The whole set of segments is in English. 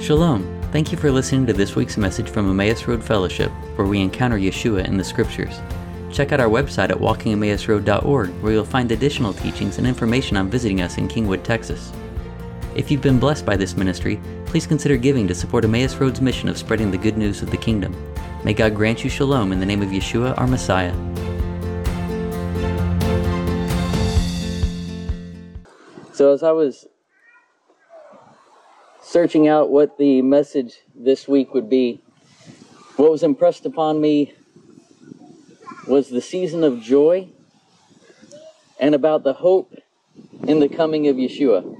Shalom. Thank you for listening to this week's message from Emmaus Road Fellowship, where we encounter Yeshua in the Scriptures. Check out our website at walkingemmausroad.org, where you'll find additional teachings and information on visiting us in Kingwood, Texas. If you've been blessed by this ministry, please consider giving to support Emmaus Road's mission of spreading the good news of the kingdom. May God grant you shalom in the name of Yeshua, our Messiah. So as I was searching out what the message this week would be, what was impressed upon me was the season of joy and about the hope in the coming of Yeshua.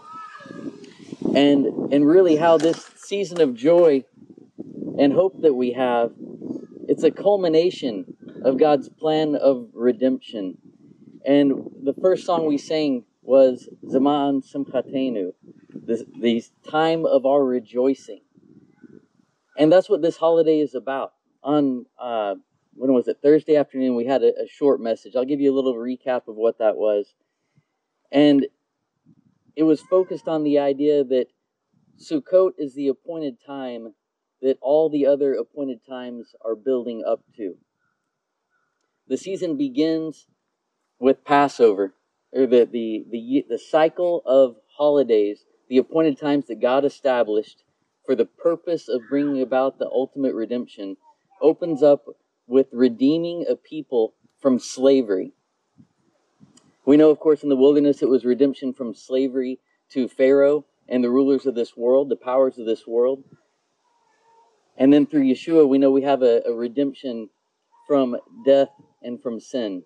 And really how this season of joy and hope that we have, it's a culmination of God's plan of redemption. And the first song we sang was Zaman Simchatenu, the time of our rejoicing. And that's what this holiday is about. On, when was it? Thursday afternoon, we had a short message. I'll give you a little recap of what that was. And it was focused on the idea that Sukkot is the appointed time that all the other appointed times are building up to. The season begins with Passover, or the cycle of holidays, the appointed times that God established for the purpose of bringing about the ultimate redemption, opens up with redeeming a people from slavery. We know, of course, in the wilderness it was redemption from slavery to Pharaoh and the rulers of this world, the powers of this world. And then through Yeshua, we know we have a redemption from death and from sin.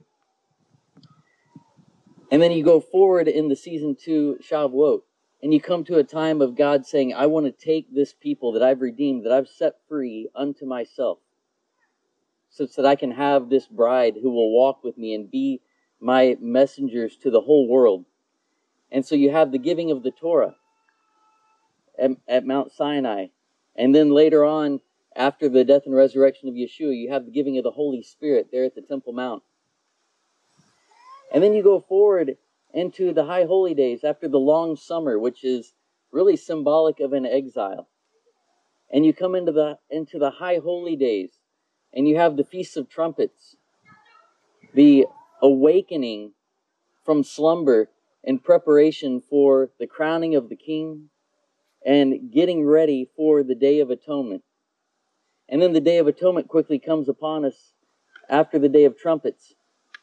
And then you go forward in the season to Shavuot, and you come to a time of God saying, I want to take this people that I've redeemed, that I've set free unto myself, such that I can have this bride who will walk with me and be my messengers to the whole world. And so you have the giving of the Torah at Mount Sinai. And then later on, after the death and resurrection of Yeshua, you have the giving of the Holy Spirit there at the Temple Mount. And then you go forward into the High Holy Days after the long summer, which is really symbolic of an exile. And you come into the High Holy Days, and you have the Feast of Trumpets, the awakening from slumber in preparation for the crowning of the King and getting ready for the Day of Atonement. And then the Day of Atonement quickly comes upon us after the Day of Trumpets.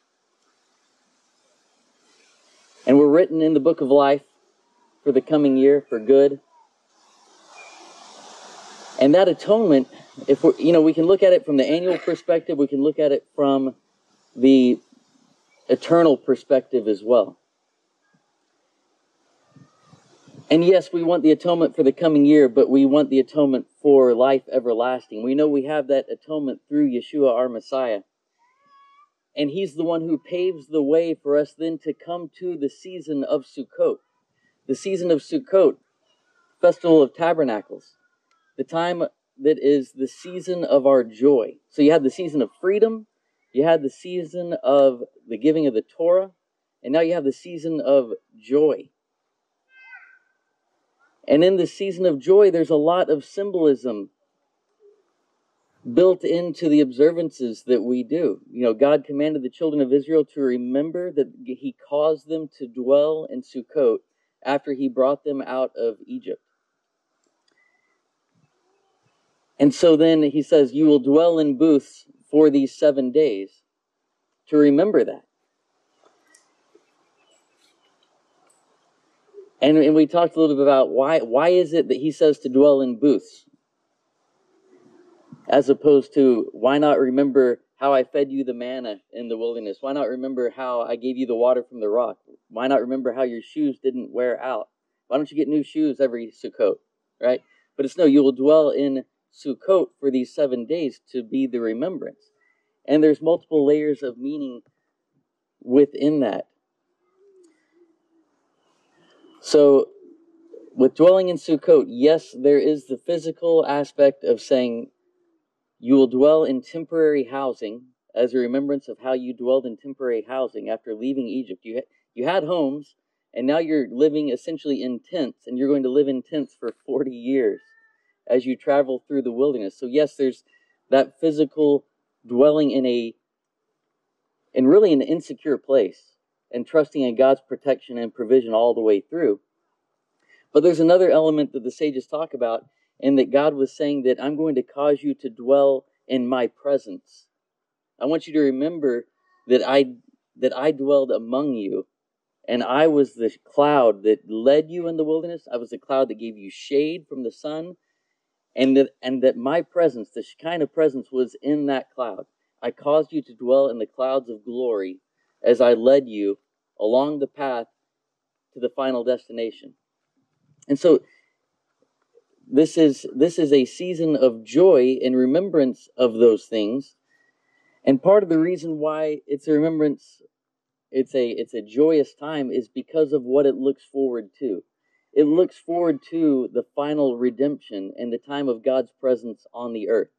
And we're written in the book of life for the coming year, for good. And that atonement, if we can look at it from the annual perspective, we can look at it from the eternal perspective as well. And yes, we want the atonement for the coming year, but we want the atonement for life everlasting. We know we have that atonement through Yeshua, our Messiah. And He's the one who paves the way for us then to come to the season of Sukkot. The season of Sukkot, Festival of Tabernacles. The time that is the season of our joy. So you had the season of freedom, you had the season of the giving of the Torah, and now you have the season of joy. And in the season of joy, there's a lot of symbolism built into the observances that we do. God commanded the children of Israel to remember that He caused them to dwell in Sukkot after He brought them out of Egypt. And so then He says, you will dwell in booths for these 7 days to remember that. And we talked a little bit about why is it that He says to dwell in booths? As opposed to, why not remember how I fed you the manna in the wilderness? Why not remember how I gave you the water from the rock? Why not remember how your shoes didn't wear out? Why don't you get new shoes every Sukkot, right? But it's no, you will dwell in Sukkot for these 7 days to be the remembrance. And there's multiple layers of meaning within that. So, with dwelling in Sukkot, yes, there is the physical aspect of saying, you will dwell in temporary housing as a remembrance of how you dwelled in temporary housing after leaving Egypt. You had homes, and now you're living essentially in tents, and you're going to live in tents for 40 years. as you travel through the wilderness. So yes, there's that physical dwelling in really an insecure place and trusting in God's protection and provision all the way through. But there's another element that the sages talk about, and that God was saying that I'm going to cause you to dwell in my presence. I want you to remember that I dwelled among you, and I was the cloud that led you in the wilderness. I was the cloud that gave you shade from the sun, and that my presence, the Shekinah presence, was in that cloud. I caused you to dwell in the clouds of glory as I led you along the path to the final destination. And so this is a season of joy in remembrance of those things. And part of the reason why it's a remembrance, it's a joyous time, is because of what it looks forward to. It looks forward to the final redemption and the time of God's presence on the earth.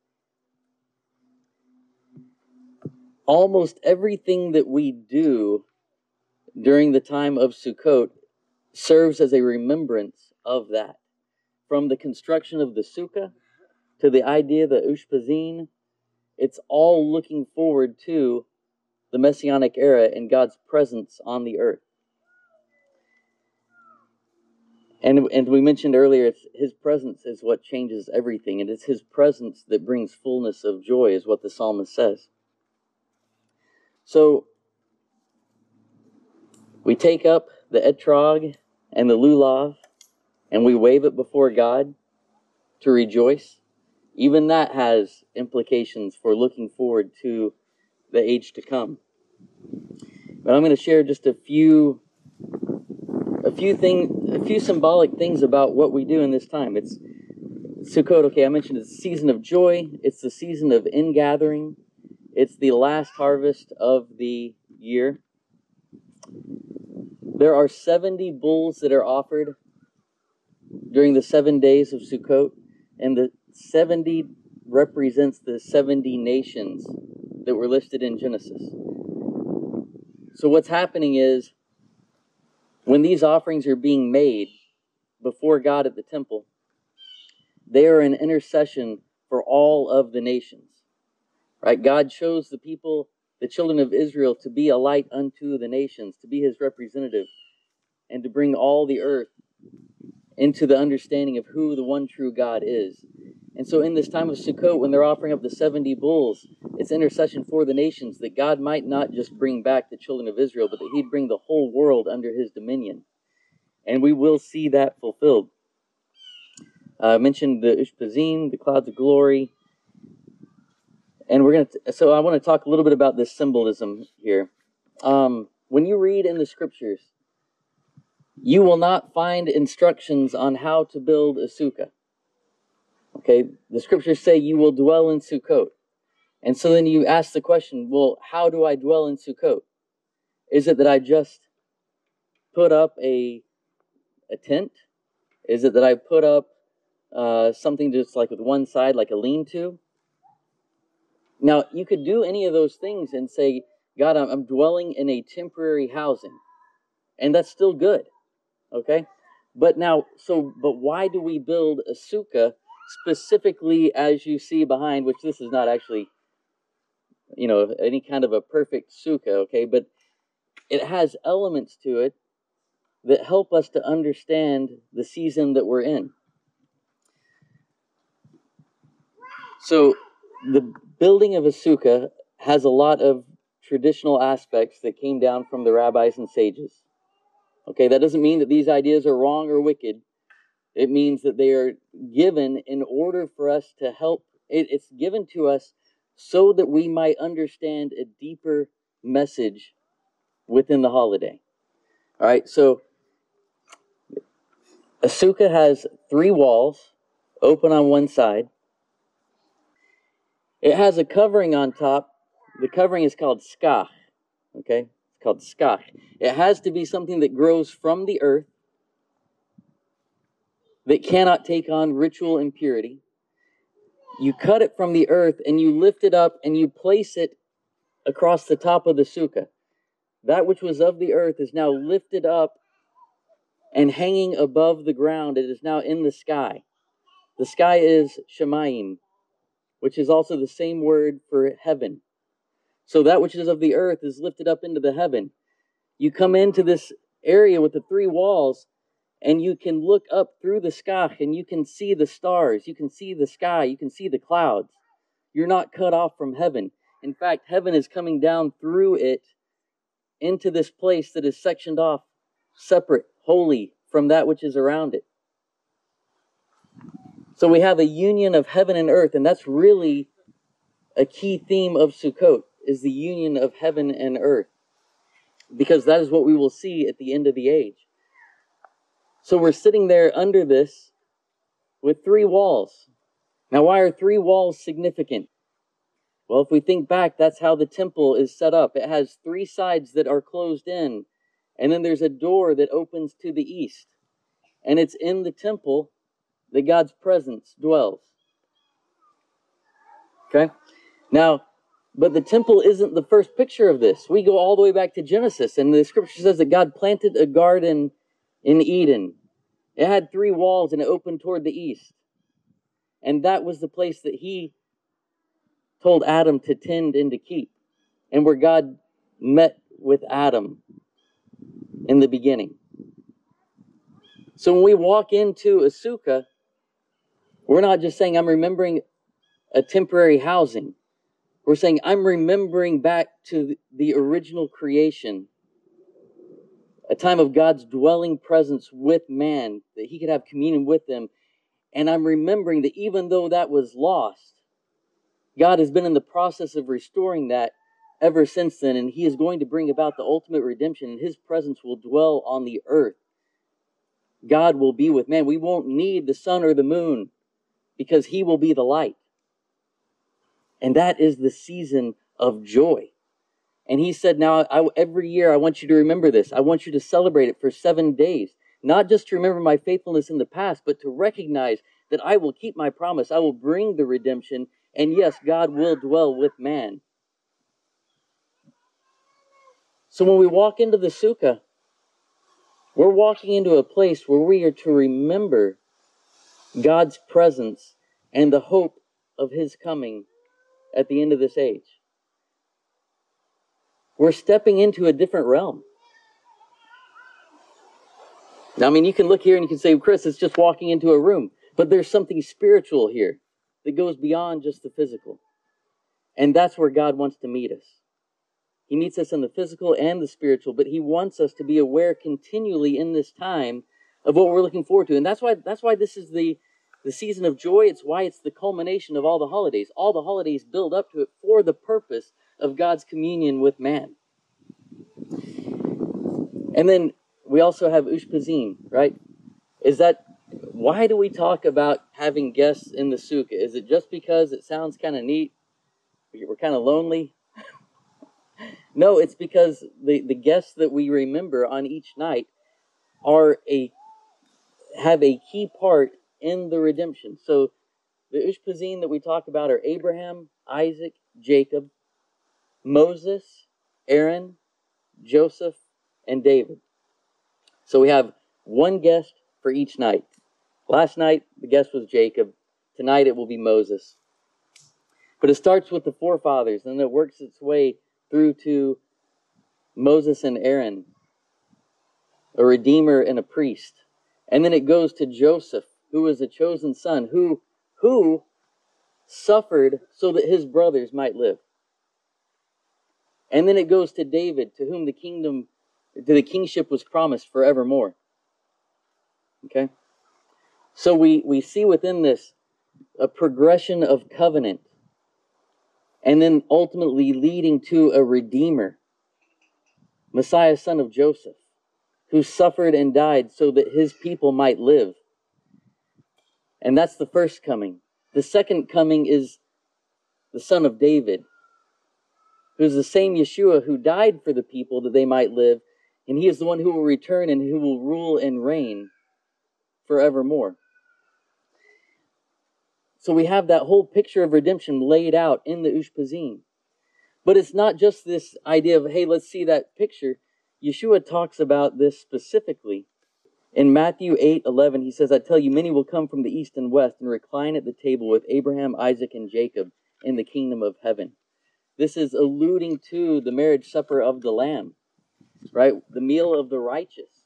Almost everything that we do during the time of Sukkot serves as a remembrance of that. From the construction of the sukkah to the idea, the ushpazin, it's all looking forward to the Messianic era and God's presence on the earth. And we mentioned earlier, it's His presence is what changes everything, and it's His presence that brings fullness of joy, is what the psalmist says. So we take up the etrog and the lulav, and we wave it before God to rejoice. Even that has implications for looking forward to the age to come. But I'm going to share just a few symbolic things about what we do in this time. It's Sukkot. Okay, I mentioned it's a season of joy. It's the season of ingathering. It's the last harvest of the year. There are 70 bulls that are offered during the 7 days of Sukkot, and the 70 represents the 70 nations that were listed in Genesis. So what's happening is, when these offerings are being made before God at the temple, they are an intercession for all of the nations. Right? God chose the people, the children of Israel, to be a light unto the nations, to be His representative, and to bring all the earth into the understanding of who the one true God is. And so in this time of Sukkot, when they're offering up the 70 bulls, it's intercession for the nations, that God might not just bring back the children of Israel, but that He'd bring the whole world under His dominion. And we will see that fulfilled. I mentioned the Ushpazin, the clouds of glory. And so I want to talk a little bit about this symbolism here. When you read in the scriptures, you will not find instructions on how to build a sukkah. Okay, the scriptures say you will dwell in Sukkot. And so then you ask the question, well, how do I dwell in Sukkot? Is it that I just put up a tent? Is it that I put up something just like with one side, like a lean-to? Now, you could do any of those things and say, God, I'm dwelling in a temporary housing. And that's still good. Okay? But why do we build a sukkah specifically as you see behind, which this is not actually, any kind of a perfect sukkah, okay? But it has elements to it that help us to understand the season that we're in. So the building of a sukkah has a lot of traditional aspects that came down from the rabbis and sages. Okay, that doesn't mean that these ideas are wrong or wicked. It means that they are given in order for us to help. It's given to us so that we might understand a deeper message within the holiday. All right, so a sukkah has 3 walls, open on one side. It has a covering on top. The covering is called skach. Okay, it's called skach. It has to be something that grows from the earth, that cannot take on ritual impurity. You cut it from the earth and you lift it up and you place it across the top of the sukkah. That which was of the earth is now lifted up and hanging above the ground. It is now in the sky. The sky is Shemayim, which is also the same word for heaven. So that which is of the earth is lifted up into the heaven. You come into this area with the three walls, and you can look up through the sky, and you can see the stars, you can see the sky, you can see the clouds. You're not cut off from heaven. In fact, heaven is coming down through it into this place that is sectioned off, separate, holy from that which is around it. So we have a union of heaven and earth, and that's really a key theme of Sukkot, is the union of heaven and earth, because that is what we will see at the end of the age. So we're sitting there under this with three walls. Now, why are three walls significant? Well, if we think back, that's how the temple is set up. It has three sides that are closed in, and then there's a door that opens to the east. And it's in the temple that God's presence dwells. Okay? Now, but the temple isn't the first picture of this. We go all the way back to Genesis, and the scripture says that God planted a garden in Eden. It had three walls, and it opened toward the east. And that was the place that he told Adam to tend and to keep, and where God met with Adam in the beginning. So when we walk into a sukkah, we're not just saying, I'm remembering a temporary housing. We're saying, I'm remembering back to the original creation, a time of God's dwelling presence with man, that he could have communion with them. And I'm remembering that even though that was lost, God has been in the process of restoring that ever since then, and he is going to bring about the ultimate redemption, and his presence will dwell on the earth. God will be with man. We won't need the sun or the moon, because he will be the light. And that is the season of joy. And he said, now, every year I want you to remember this. I want you to celebrate it for 7 days. Not just to remember my faithfulness in the past, but to recognize that I will keep my promise. I will bring the redemption. And yes, God will dwell with man. So when we walk into the sukkah, we're walking into a place where we are to remember God's presence and the hope of his coming at the end of this age. We're stepping into a different realm. Now, I mean, you can look here and you can say, Chris, it's just walking into a room. But there's something spiritual here that goes beyond just the physical. And that's where God wants to meet us. He meets us in the physical and the spiritual, but he wants us to be aware continually in this time of what we're looking forward to. And that's why this is the season of joy. It's why it's the culmination of all the holidays. All the holidays build up to it for the purpose of God's communion with man. And then we also have Ushpizin, right? Why do we talk about having guests in the sukkah? Is it just because it sounds kind of neat? We're kind of lonely? No, it's because the guests that we remember on each night have a key part in the redemption. So the Ushpizin that we talk about are Abraham, Isaac, Jacob, Moses, Aaron, Joseph, and David. So we have one guest for each night. Last night, the guest was Jacob. Tonight, it will be Moses. But it starts with the forefathers, and it works its way through to Moses and Aaron, a redeemer and a priest. And then it goes to Joseph, who was a chosen son, who suffered so that his brothers might live. And then it goes to David, to whom the kingship was promised forevermore. Okay? So we see within this a progression of covenant, and then ultimately leading to a redeemer, Messiah, son of Joseph, who suffered and died so that his people might live. And that's the first coming. The second coming is the son of David, who's the same Yeshua who died for the people that they might live, and he is the one who will return and who will rule and reign forevermore. So we have that whole picture of redemption laid out in the Ushpizin. But it's not just this idea of, hey, let's see that picture. Yeshua talks about this specifically In Matthew 8:11, he says, I tell you, many will come from the east and west and recline at the table with Abraham, Isaac, and Jacob in the kingdom of heaven. This is alluding to the marriage supper of the Lamb, right? The meal of the righteous.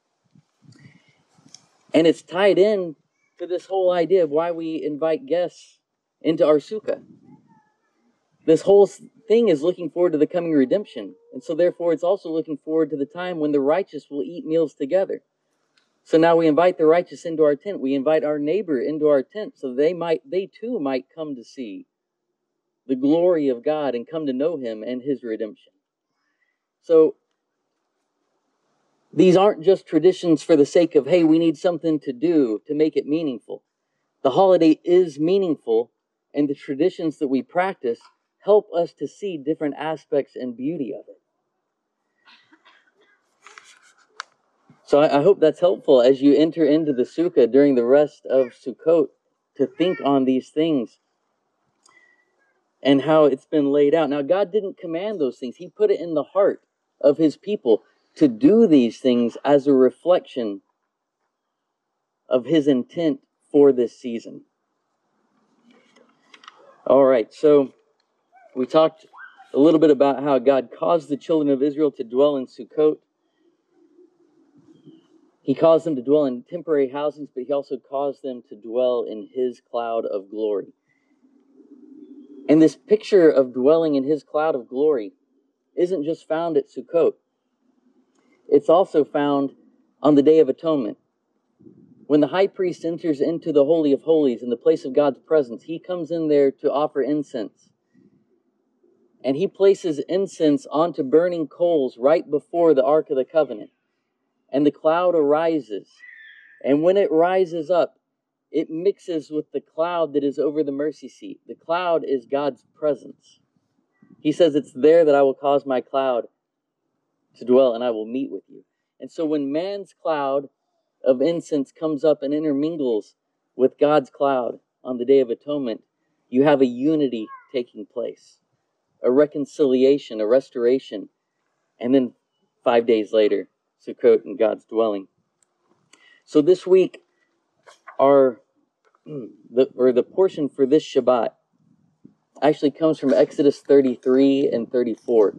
And it's tied in to this whole idea of why we invite guests into our sukkah. This whole thing is looking forward to the coming redemption. And so therefore it's also looking forward to the time when the righteous will eat meals together. So now we invite the righteous into our tent. We invite our neighbor into our tent so they too might come to see the glory of God and come to know him and his redemption. So these aren't just traditions for the sake of, hey, we need something to do to make it meaningful. The holiday is meaningful, and the traditions that we practice help us to see different aspects and beauty of it. So I hope that's helpful as you enter into the sukkah during the rest of Sukkot to think on these things and how it's been laid out. Now, God didn't command those things. He put it in the heart of his people to do these things as a reflection of his intent for this season. All right, so we talked a little bit about how God caused the children of Israel to dwell in Sukkot. He caused them to dwell in temporary housings, but he also caused them to dwell in his cloud of glory. And this picture of dwelling in his cloud of glory isn't just found at Sukkot. It's also found on the Day of Atonement. When the high priest enters into the Holy of Holies, in the place of God's presence, he comes in there to offer incense. And he places incense onto burning coals right before the Ark of the Covenant. And the cloud arises. And when it rises up, it mixes with the cloud that is over the mercy seat. The cloud is God's presence. He says, it's there that I will cause my cloud to dwell and I will meet with you. And so when man's cloud of incense comes up and intermingles with God's cloud on the Day of Atonement, you have a unity taking place, a reconciliation, a restoration, and then 5 days later, Sukkot and God's dwelling. So this week, the portion for this Shabbat actually comes from Exodus 33 and 34.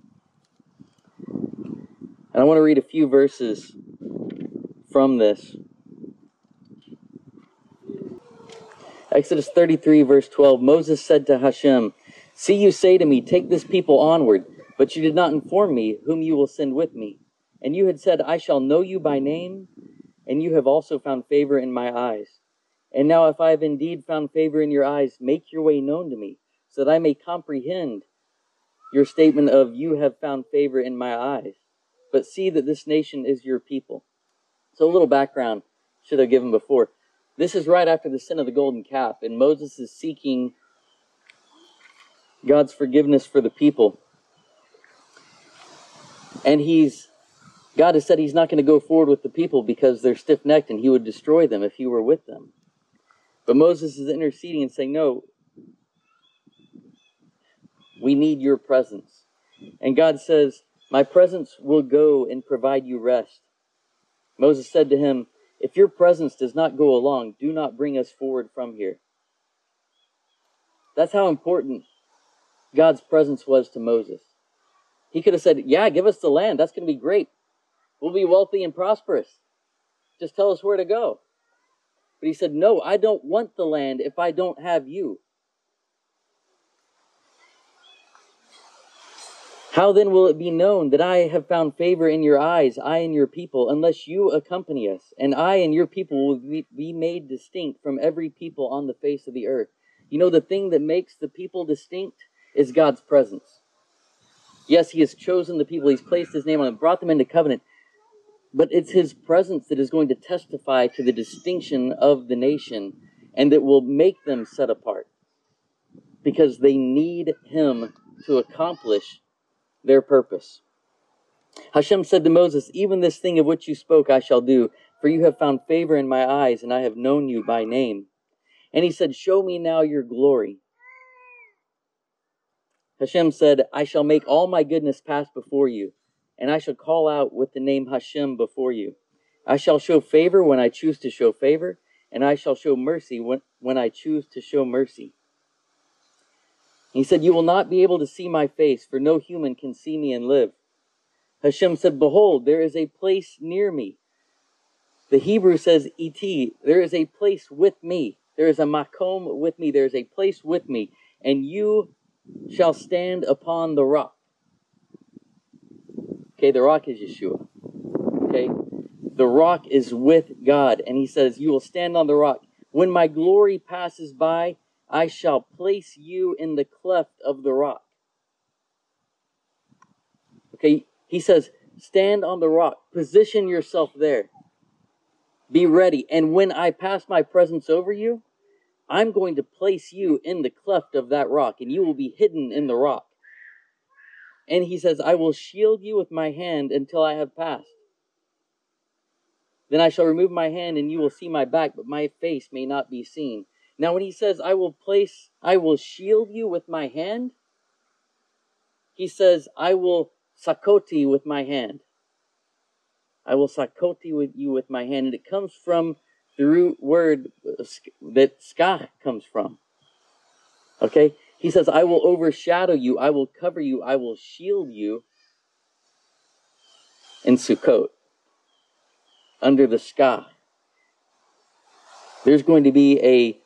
And I want to read a few verses from this. Exodus 33, verse 12, Moses said to Hashem, see, you say to me, take this people onward, but you did not inform me whom you will send with me. And you had said, I shall know you by name, and you have also found favor in my eyes. And now if I have indeed found favor in your eyes, make your way known to me, so that I may comprehend your statement of, you have found favor in my eyes. But see that this nation is your people. So a little background should have given before. This is right after the sin of the golden calf, and Moses is seeking God's forgiveness for the people. And God has said he's not going to go forward with the people because they're stiff-necked and he would destroy them if he were with them. But Moses is interceding and saying, no, we need your presence. And God says, my presence will go and provide you rest. Moses said to him, if your presence does not go along, do not bring us forward from here. That's how important God's presence was to Moses. He could have said, yeah, give us the land. That's going to be great. We'll be wealthy and prosperous. Just tell us where to go. But he said, no, I don't want the land if I don't have you. How then will it be known that I have found favor in your eyes, I and your people, unless you accompany us, and I and your people will be made distinct from every people on the face of the earth? You know, the thing that makes the people distinct is God's presence. Yes, he has chosen the people, he's placed his name on them, brought them into covenant, but it's his presence that is going to testify to the distinction of the nation and that will make them set apart because they need him to accomplish their purpose. Hashem said to Moses, even this thing of which you spoke I shall do, for you have found favor in my eyes, and I have known you by name. And he said, show me now your glory. Hashem said, I shall make all my goodness pass before you, and I shall call out with the name Hashem before you. I shall show favor when I choose to show favor, and I shall show mercy when I choose to show mercy. He said, you will not be able to see my face, for no human can see me and live. Hashem said, behold, there is a place near me. The Hebrew says, iti, there is a place with me. There is a makom with me. There is a place with me. And you shall stand upon the rock. Okay, the rock is Yeshua. Okay, the rock is with God. And he says, you will stand on the rock. When my glory passes by, I shall place you in the cleft of the rock. Okay, he says, stand on the rock. Position yourself there. Be ready. And when I pass my presence over you, I'm going to place you in the cleft of that rock, and you will be hidden in the rock. And he says, I will shield you with my hand until I have passed. Then I shall remove my hand, and you will see my back, but my face may not be seen. Now when he says, I will shield you with my hand, he says, I will sakoti with my hand. I will sakoti with you with my hand. And it comes from the root word that skah comes from. Okay? He says, I will overshadow you, I will cover you, I will shield you in Sukkot, under the skah. There's going to be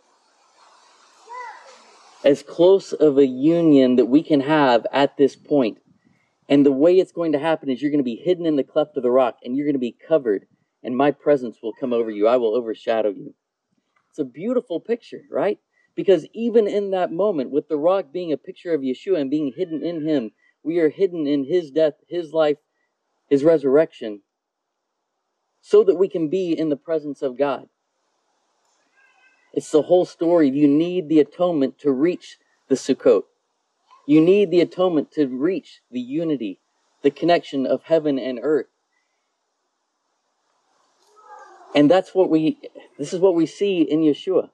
as close of a union that we can have at this point. And the way it's going to happen is you're going to be hidden in the cleft of the rock, and you're going to be covered, and my presence will come over you. I will overshadow you. It's a beautiful picture, right? Because even in that moment, with the rock being a picture of Yeshua and being hidden in him, we are hidden in his death, his life, his resurrection, so that we can be in the presence of God. It's the whole story. You need the atonement to reach the Sukkot. You need the atonement to reach the unity, the connection of heaven and earth. And this is what we see in Yeshua.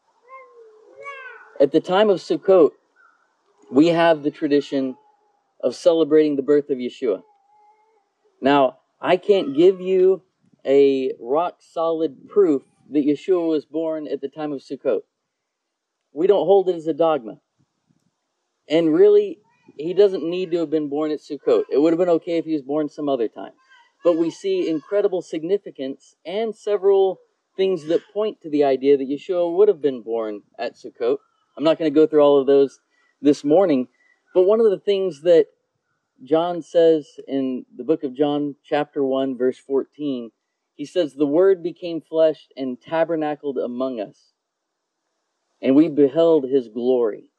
At the time of Sukkot, we have the tradition of celebrating the birth of Yeshua. Now, I can't give you a rock-solid proof that Yeshua was born at the time of Sukkot. We don't hold it as a dogma. And really, he doesn't need to have been born at Sukkot. It would have been okay if he was born some other time. But we see incredible significance and several things that point to the idea that Yeshua would have been born at Sukkot. I'm not going to go through all of those this morning, but one of the things that John says in the book of John, chapter 1, verse 14, he says, the Word became flesh and tabernacled among us, and we beheld his glory.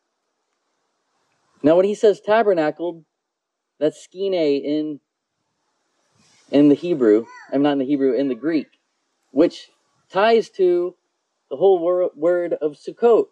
Now, when he says tabernacled, that's skine in the Hebrew. I'm not in the Hebrew, in the Greek, which ties to the whole word of Sukkot.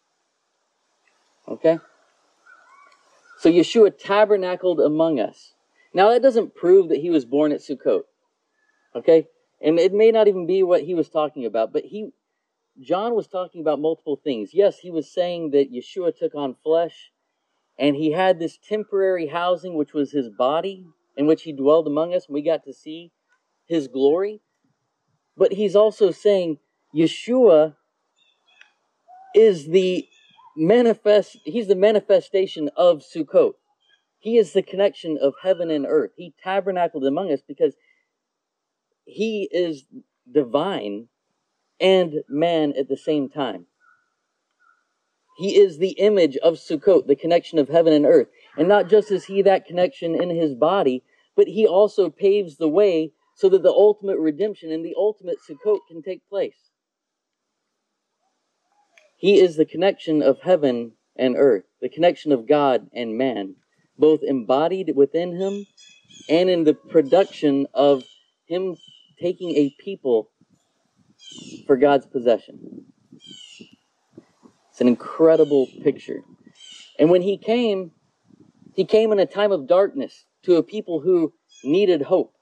Okay? So Yeshua tabernacled among us. Now, that doesn't prove that he was born at Sukkot. Okay? And it may not even be what he was talking about, but John was talking about multiple things. Yes, he was saying that Yeshua took on flesh, and he had this temporary housing, which was his body, in which he dwelled among us, and we got to see his glory. But he's also saying Yeshua is he's the manifestation of Sukkot. He is the connection of heaven and earth. He tabernacled among us because he is divine and man at the same time. He is the image of Sukkot, the connection of heaven and earth. And not just is he that connection in his body, but he also paves the way so that the ultimate redemption and the ultimate Sukkot can take place. He is the connection of heaven and earth, the connection of God and man, both embodied within him and in the production of him taking a people for God's possession. It's an incredible picture. And when he came in a time of darkness to a people who needed hope.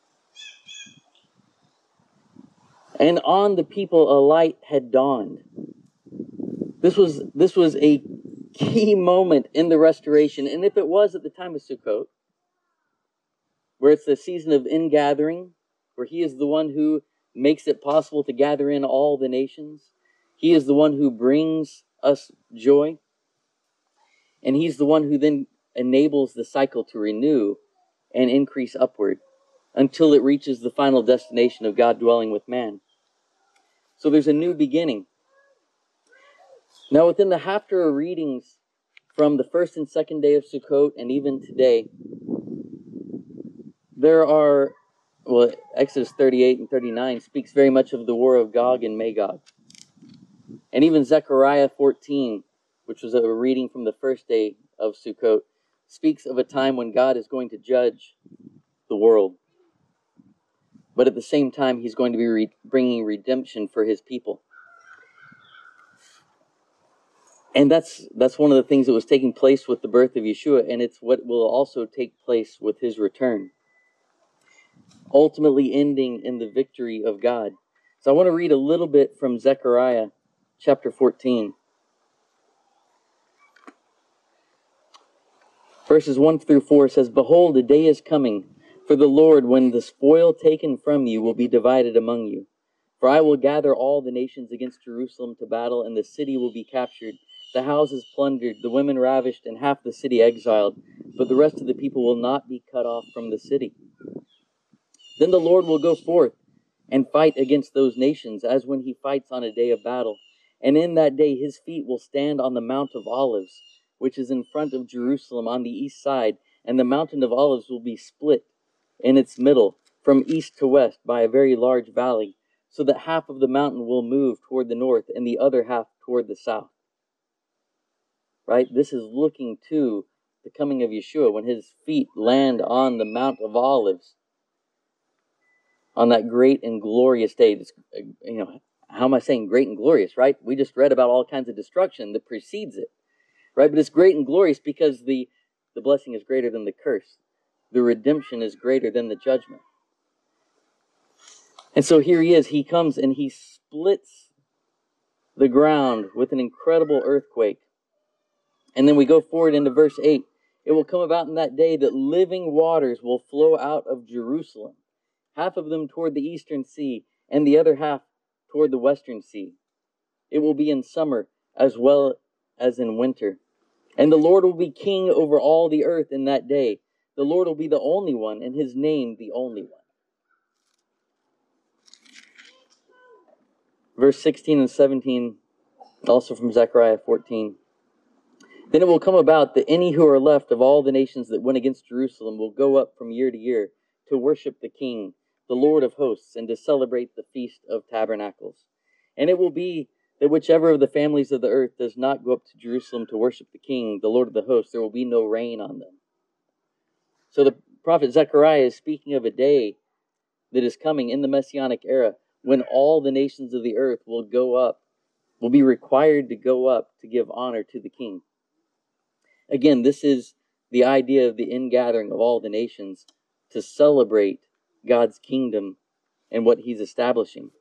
And on the people a light had dawned. This was a key moment in the restoration. And if it was at the time of Sukkot, where it's the season of ingathering, for he is the one who makes it possible to gather in all the nations. He is the one who brings us joy. And he's the one who then enables the cycle to renew and increase upward until it reaches the final destination of God dwelling with man. So there's a new beginning. Now, within the Haftarah readings from the first and second day of Sukkot and even today, there are, Exodus 38 and 39 speaks very much of the war of Gog and Magog. And even Zechariah 14, which was a reading from the first day of Sukkot, speaks of a time when God is going to judge the world. But at the same time, he's going to be bringing redemption for his people. And that's one of the things that was taking place with the birth of Yeshua, and it's what will also take place with his return, ultimately ending in the victory of God. So I want to read a little bit from Zechariah chapter 14. Verses 1 through 4 says, "Behold, a day is coming for the Lord when the spoil taken from you will be divided among you. For I will gather all the nations against Jerusalem to battle, and the city will be captured, the houses plundered, the women ravished, and half the city exiled. But the rest of the people will not be cut off from the city. Then the Lord will go forth and fight against those nations, as when he fights on a day of battle. And in that day his feet will stand on the Mount of Olives, which is in front of Jerusalem on the east side, and the mountain of Olives will be split in its middle from east to west by a very large valley, so that half of the mountain will move toward the north and the other half toward the south." Right? This is looking to the coming of Yeshua when his feet land on the Mount of Olives on that great and glorious day. This, how am I saying great and glorious, right? We just read about all kinds of destruction that precedes it, right? But it's great and glorious because the blessing is greater than the curse. The redemption is greater than the judgment. And so here he is. He comes and he splits the ground with an incredible earthquake. And then we go forward into verse 8. "It will come about in that day that living waters will flow out of Jerusalem, half of them toward the eastern sea, and the other half toward the western sea. It will be in summer as well as in winter. And the Lord will be king over all the earth in that day. The Lord will be the only one, and his name the only one." Verse 16 and 17, also from Zechariah 14. "Then it will come about that any who are left of all the nations that went against Jerusalem will go up from year to year to worship the King, the Lord of hosts, and to celebrate the Feast of Tabernacles. And it will be that whichever of the families of the earth does not go up to Jerusalem to worship the King, the Lord of the hosts, there will be no rain on them." So the prophet Zechariah is speaking of a day that is coming in the Messianic era when all the nations of the earth will be required to go up to give honor to the King. Again, this is the idea of the ingathering of all the nations to celebrate God's kingdom and what he's establishing.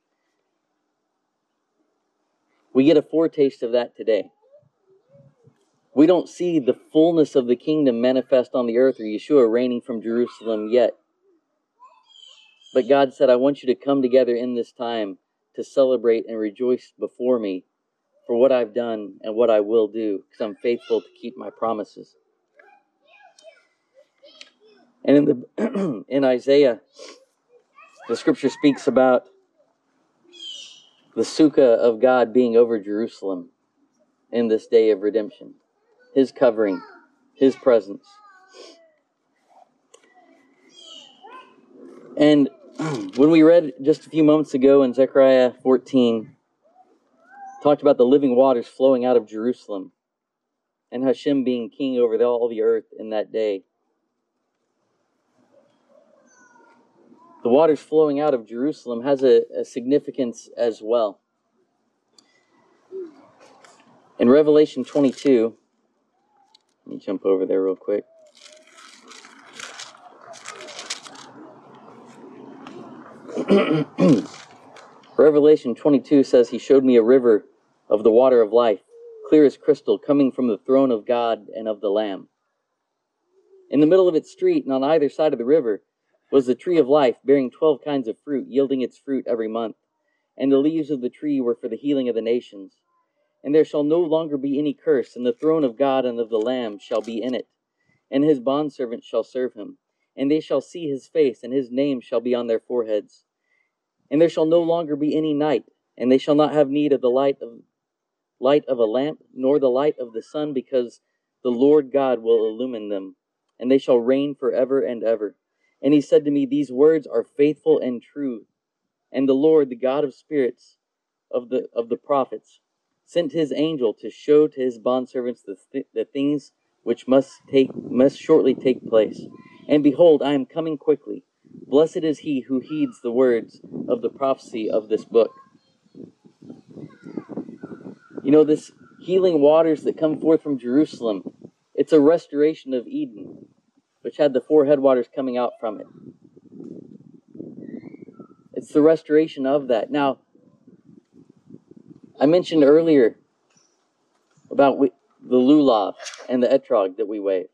We get a foretaste of that today. We don't see the fullness of the kingdom manifest on the earth or Yeshua reigning from Jerusalem yet. But God said, "I want you to come together in this time to celebrate and rejoice before me for what I've done and what I will do, because I'm faithful to keep my promises." And in Isaiah, the scripture speaks about the sukkah of God being over Jerusalem in this day of redemption. His covering, his presence. And when we read just a few moments ago in Zechariah 14, talked about the living waters flowing out of Jerusalem and Hashem being king over all the earth in that day. The waters flowing out of Jerusalem has a significance as well. In Revelation 22, let me jump over there real quick. Revelation 22 says, "He showed me a river of the water of life, clear as crystal, coming from the throne of God and of the Lamb. In the middle of its street and on either side of the river was the tree of life, bearing 12 kinds of fruit, yielding its fruit every month. And the leaves of the tree were for the healing of the nations. And there shall no longer be any curse, and the throne of God and of the Lamb shall be in it. And his bondservants shall serve him. And they shall see his face, and his name shall be on their foreheads. And there shall no longer be any night, and they shall not have need of the light of a lamp, nor the light of the sun, because the Lord God will illumine them, and they shall reign forever and ever. And he said to me, These words are faithful and true. And the Lord, the God of spirits of the prophets, sent his angel to show to his bondservants the things which must shortly take place. And behold, I am coming quickly. Blessed is he who heeds the words of the prophecy of this book. You know, this healing waters that come forth from Jerusalem, it's a restoration of Eden, which had the 4 headwaters coming out from it. It's the restoration of that. Now, I mentioned earlier about the lulav and the etrog that we wave.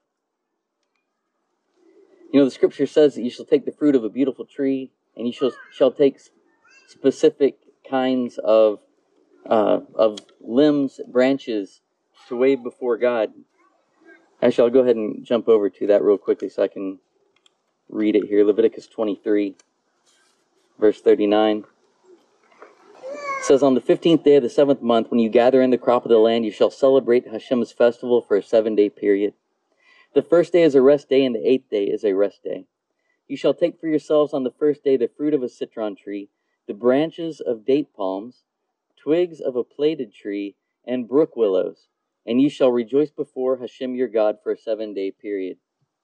You know, the scripture says that you shall take the fruit of a beautiful tree, and you shall take specific kinds of limbs, branches to wave before God. Actually, I'll go ahead and jump over to that real quickly so I can read it here. Leviticus 23, verse 39. It says, On the 15th day of the 7th month, when you gather in the crop of the land, you shall celebrate Hashem's festival for a 7-day period. The first day is a rest day, and the 8th day is a rest day. You shall take for yourselves on the first day the fruit of a citron tree, the branches of date palms, twigs of a plaited tree, and brook willows, and you shall rejoice before Hashem your God for a 7-day period.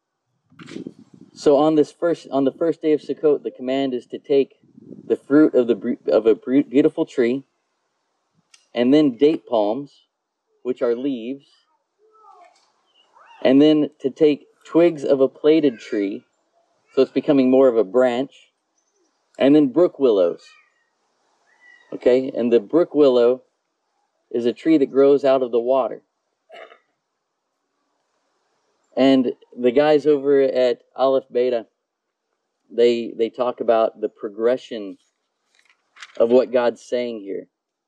So on the first day of Sukkot, the command is to take the fruit of a beautiful tree, and then date palms, which are leaves, and then to take twigs of a plaited tree, so it's becoming more of a branch, and then brook willows. Okay, and the brook willow is a tree that grows out of the water. And the guys over at Aleph Beta, they talk about the progression of what God's saying here.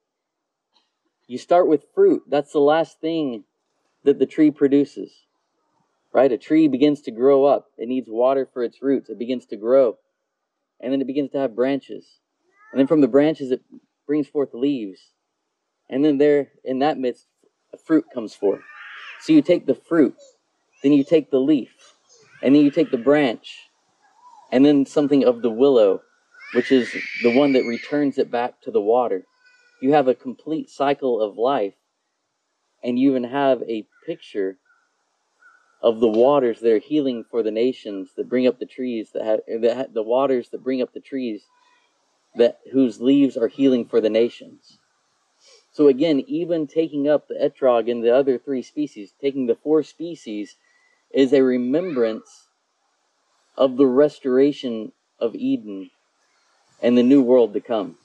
You start with fruit. That's the last thing that the tree produces. Right? A tree begins to grow up. It needs water for its roots. It begins to grow. And then it begins to have branches. And then from the branches it brings forth leaves. And then there, in that midst, a fruit comes forth. So you take the fruit, then you take the leaf, and then you take the branch, and then something of the willow, which is the one that returns it back to the water. You have a complete cycle of life, and you even have a picture of the waters that are healing for the nations, that bring up the trees, the waters that bring up the trees, whose leaves are healing for the nations. So again, even taking up the etrog and the other 3 species, taking the 4 species, is a remembrance of the restoration of Eden and the new world to come.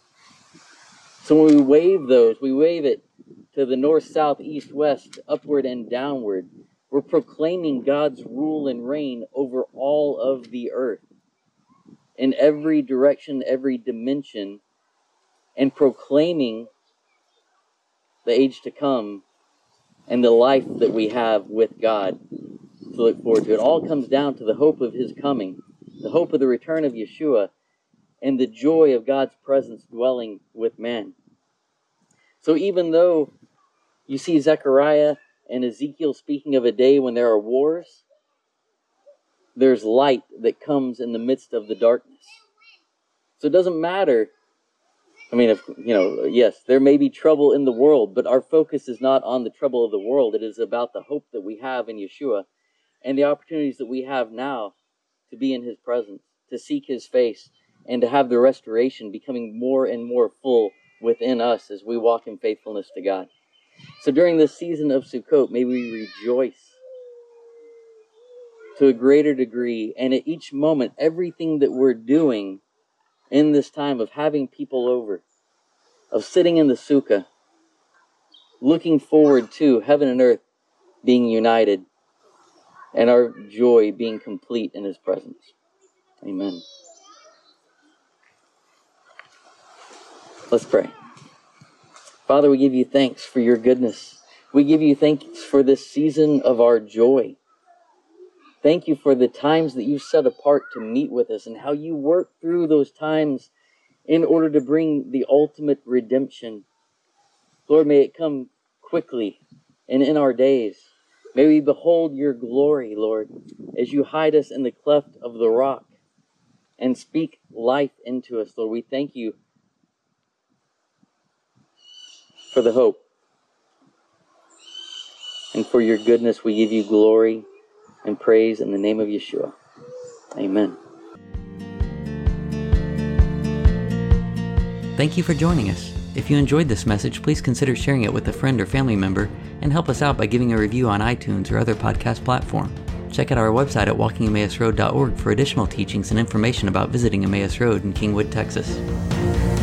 So when we wave those, we wave it to the north, south, east, west, upward and downward. We're proclaiming God's rule and reign over all of the earth, in every direction, every dimension, and proclaiming the age to come and the life that we have with God to look forward to. It all comes down to the hope of his coming, the hope of the return of Yeshua, and the joy of God's presence dwelling with man. So even though you see Zechariah and Ezekiel speaking of a day when there are wars, there's light that comes in the midst of the darkness. So it doesn't matter. I mean, yes, there may be trouble in the world, but our focus is not on the trouble of the world. It is about the hope that we have in Yeshua and the opportunities that we have now to be in his presence, to seek his face, and to have the restoration becoming more and more full within us as we walk in faithfulness to God. So during this season of Sukkot, may we rejoice to a greater degree, and at each moment, everything that we're doing in this time of having people over, of sitting in the sukkah, looking forward to heaven and earth being united, and our joy being complete in his presence. Amen. Let's pray. Father, we give you thanks for your goodness. We give you thanks for this season of our joy. Thank you for the times that you set apart to meet with us and how you work through those times in order to bring the ultimate redemption. Lord, may it come quickly and in our days. May we behold your glory, Lord, as you hide us in the cleft of the rock and speak life into us, Lord. We thank you for the hope. And for your goodness, we give you glory and praise in the name of Yeshua. Amen. Thank you for joining us. If you enjoyed this message, please consider sharing it with a friend or family member and help us out by giving a review on iTunes or other podcast platform. Check out our website at walkingemmausroad.org for additional teachings and information about visiting Emmaus Road in Kingwood, Texas.